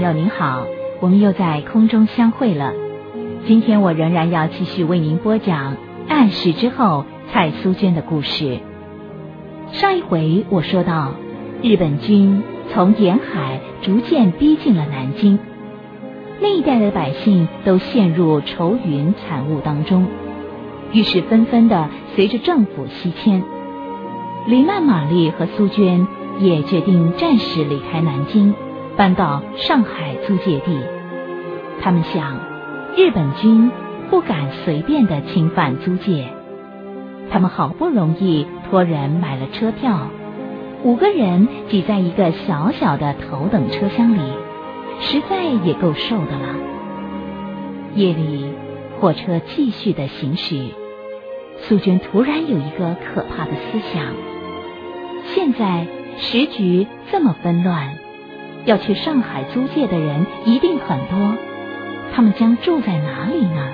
友您好，我们又在空中相会了。今天我仍然要继续为您播讲暗示之后蔡苏娟的故事。上一回我说到，日本军从沿海逐渐逼近了南京，那一带的百姓都陷入愁云惨雾当中，于是纷纷的随着政府西迁。李曼玛丽和苏娟也决定暂时离开南京，搬到上海租界地。他们想，日本军不敢随便的侵犯租界。他们好不容易托人买了车票，5个人挤在一个小小的头等车厢里，实在也够受的了。夜里，火车继续的行驶，苏娟突然有一个可怕的思想：现在时局这么纷乱，要去上海租界的人一定很多，他们将住在哪里呢？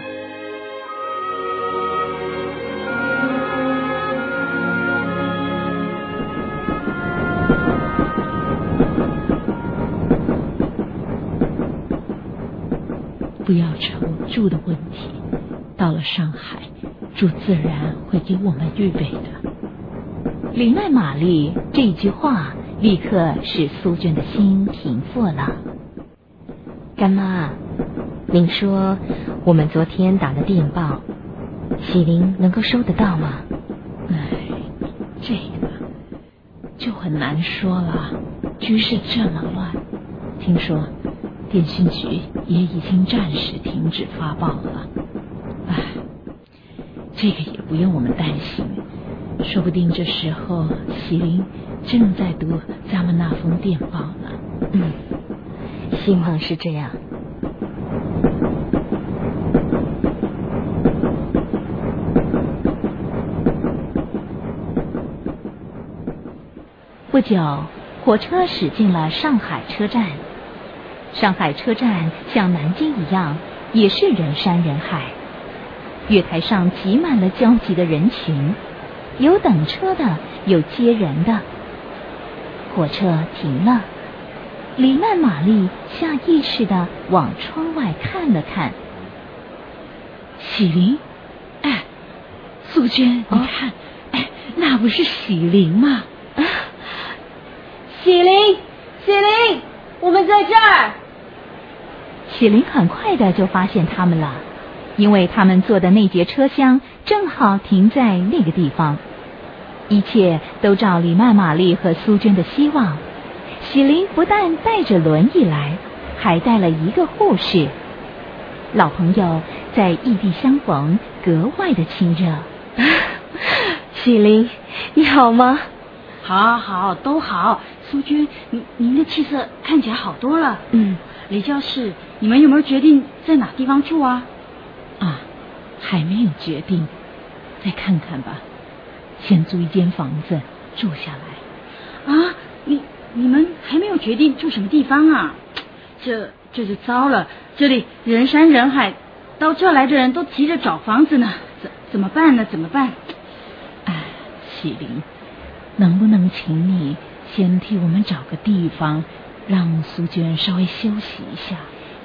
不要愁住的问题，到了上海，主自然会给我们预备的。李曼玛丽这句话立刻使苏娟的心平复了。 干妈，您说我们昨天打的电报，喜林能够收得到吗？ 这个就很难说了，局势这么乱，听说电信局也已经暂时停止发报了。这个也不用我们担心，说不定这时候喜林正在读咱们那封电报呢。 希望是这样。 不久，火车驶进了上海车站。上海车站像南京一样，也是人山人海，月台上挤满了焦急的人群，有等车的，有接人的。火车停了，李曼玛丽下意识地往窗外看了看。喜林，苏娟，你看，那不是喜林吗？ 喜林，我们在这儿。 喜林很快的就发现他们了，因为他们坐的那节车厢正好停在那个地方。一切都照李曼玛丽和苏娟的希望，喜林不但带着轮椅来，还带了一个护士。老朋友在异地相逢，格外的亲热。 喜林，你好吗？ 好，都好。苏娟，您的气色看起来好多了。李教士，你们有没有决定在哪地方住啊？ 还没有决定，再看看吧。先租一间房子住下来。 你们还没有决定住什么地方啊？这就糟了，这里人山人海，到这来的人都急着找房子呢，怎么办呢？ 喜林，能不能请你先替我们找个地方，让苏娟稍微休息一下？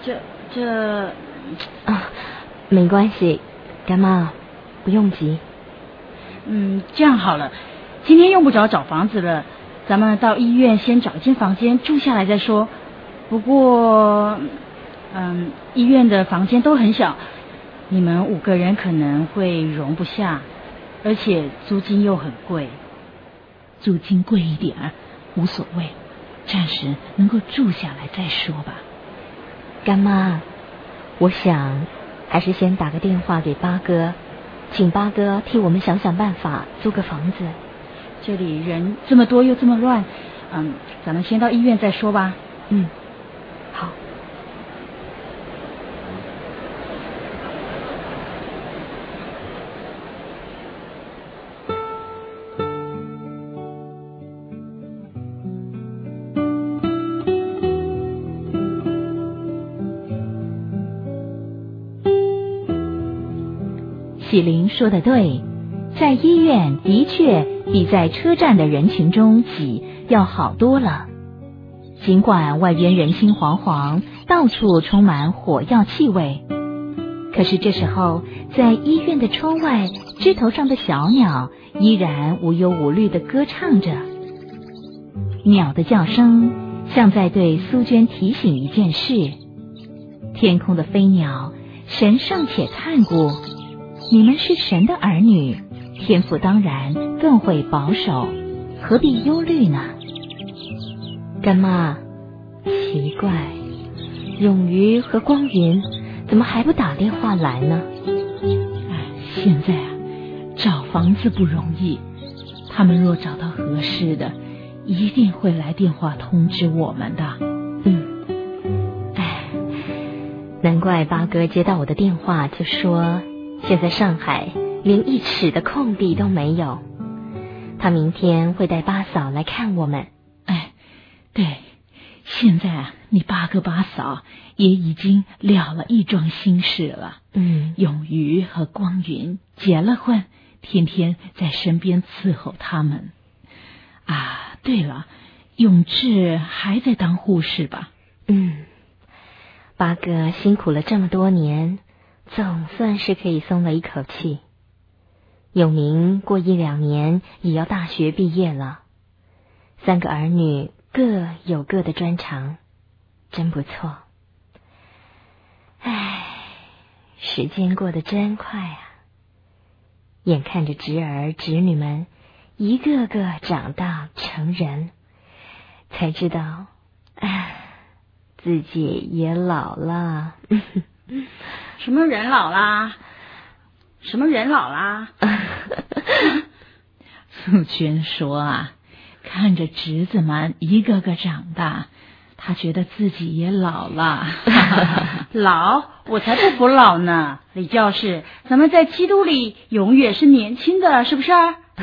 没关系，干妈，不用急。 这样好了，今天用不着找房子了，咱们到医院先找一间房间住下来再说。不过，医院的房间都很小，你们5个人可能会容不下，而且租金又很贵。 租金贵一点无所谓，暂时能够住下来再说吧。 干妈，我想还是先打个电话给八哥，请八哥替我们想想办法租个房子。 这里人这么多又这么乱，咱们先到医院再说吧。 好。 喜林说的对，在医院的确比在车站的人群中挤要好多了。尽管外边人心惶惶， 到处充满火药气味。可是这时候，在医院的窗外，枝头上的小鸟依然无忧无虑地歌唱着。鸟的叫声像在对苏娟提醒一件事：天空的飞鸟神圣且灿骨，你们是神的儿女，天父当然更会保守，何必忧虑呢？ 干妈，奇怪，永瑜和光云怎么还不打电话来呢？ 现在找房子不容易，他们若找到合适的，一定会来电话通知我们的。 难怪八哥接到我的电话就说，现在上海连1尺的空地都没有，他明天会带八嫂来看我们。 对，现在你八哥八嫂也已经了了一桩心事了。永瑜和光云结了婚，天天在身边伺候他们。对了，永志还在当护士吧？ 八哥辛苦了这么多年，总算是可以松了一口气。永明过1-2年也要大学毕业了，3个儿女各有各的专长，真不错。时间过得真快啊！眼看着侄儿侄女们一个个长大成人，才知道，自己也老了。 什么人老啦？什么人老啦？素娟说看着侄子们一个个长大，他觉得自己也老了。老？我才不服老呢！李教士，咱们在基督里永远是年轻的，是不是？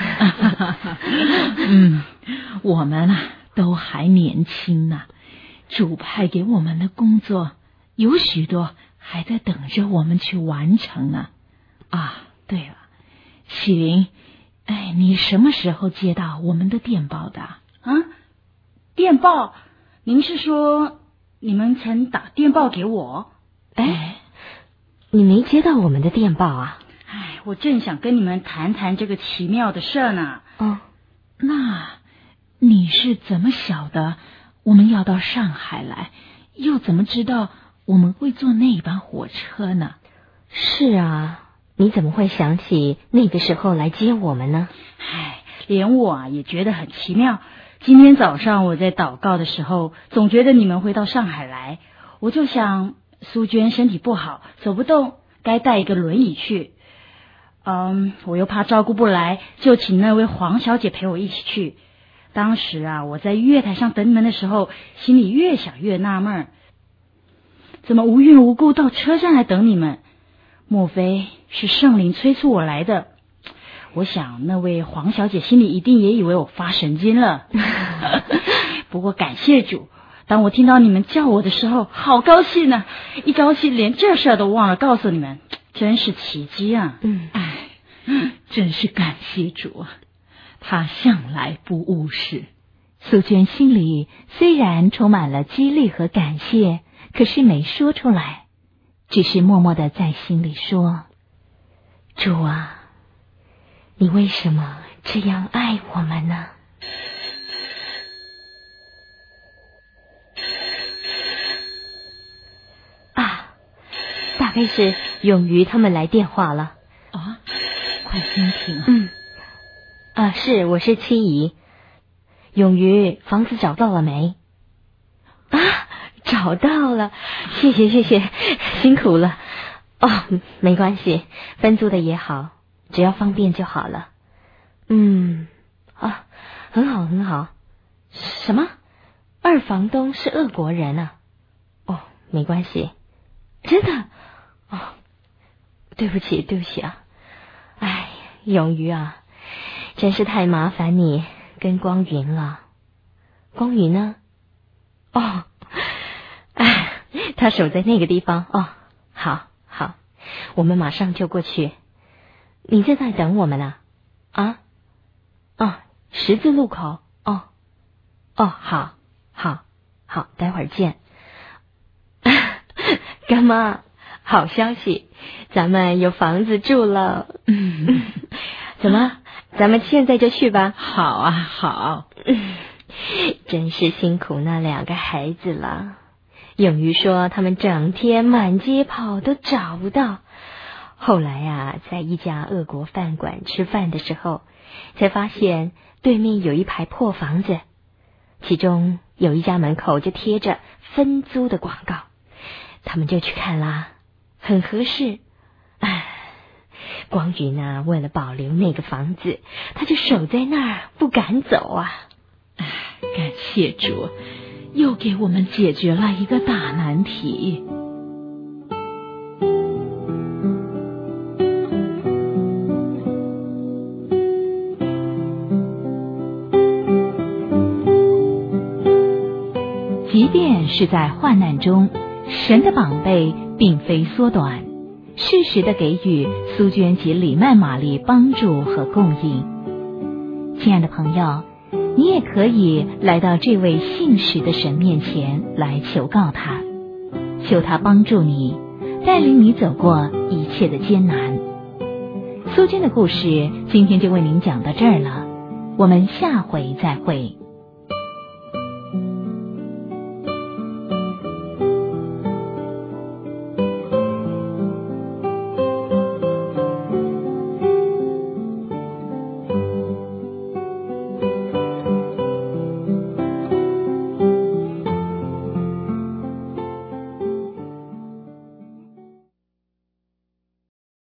我们都还年轻呢。主派给我们的工作有许多还在等着我们去完成呢。对了，喜玲，你什么时候接到我们的电报的？电报？您是说你们曾打电报给我？ 你没接到我们的电报啊？ 我正想跟你们谈谈这个奇妙的事呢。那你是怎么晓得我们要到上海来，又怎么知道我们会坐那班火车呢？ 是啊，你怎么会想起那个时候来接我们呢？ 连我也觉得很奇妙。今天早上我在祷告的时候，总觉得你们会到上海来，我就想苏娟身体不好，走不动，该带一个轮椅去。我又怕照顾不来，就请那位黄小姐陪我一起去。当时我在月台上等你们的时候，心里越想越纳闷，怎么无缘无故到车站来等你们？莫非是圣灵催促我来的？我想那位黄小姐心里一定也以为我发神经了。不过感谢主，当我听到你们叫我的时候，好高兴呢！一高兴连这事都忘了告诉你们，真是奇迹啊！真是感谢主，他向来不误事。 素娟心里虽然充满了激励和感谢，可是没说出来，只是默默地在心里说：主啊，你为什么这样爱我们呢？ 大概是永瑜他们来电话了。 快先听。 是，我是七姨。永瑜，房子找到了没？找到了，谢谢，辛苦了。没关系，分租的也好，只要方便就好了。很好。什么？二房东是俄国人啊？没关系，真的。对不起啊。永瑜啊，真是太麻烦你跟光云了。光云呢？他守在那个地方。好，我们马上就过去。你在那等我们呢？十字路口。好，待会儿见。 干妈，好消息，咱们有房子住了。怎么，咱们现在就去吧？ 好啊，好。 真是辛苦那2个孩子了。永瑜说他们整天满街跑都找不到。后来啊，在一家俄国饭馆吃饭的时候，才发现对面有一排破房子，其中有一家门口就贴着分租的广告，他们就去看啦，很合适。光云啊，为了保留那个房子，他就守在那儿不敢走啊。 感谢主，又给我们解决了一个大难题。即便是在患难中，神的膀臂并非缩短，适时的给予苏娟及李曼玛丽帮助和供应。亲爱的朋友，你也可以来到这位信实的神面前来求告他，求他帮助你，带领你走过一切的艰难。苏娟的故事今天就为您讲到这儿了，我们下回再会。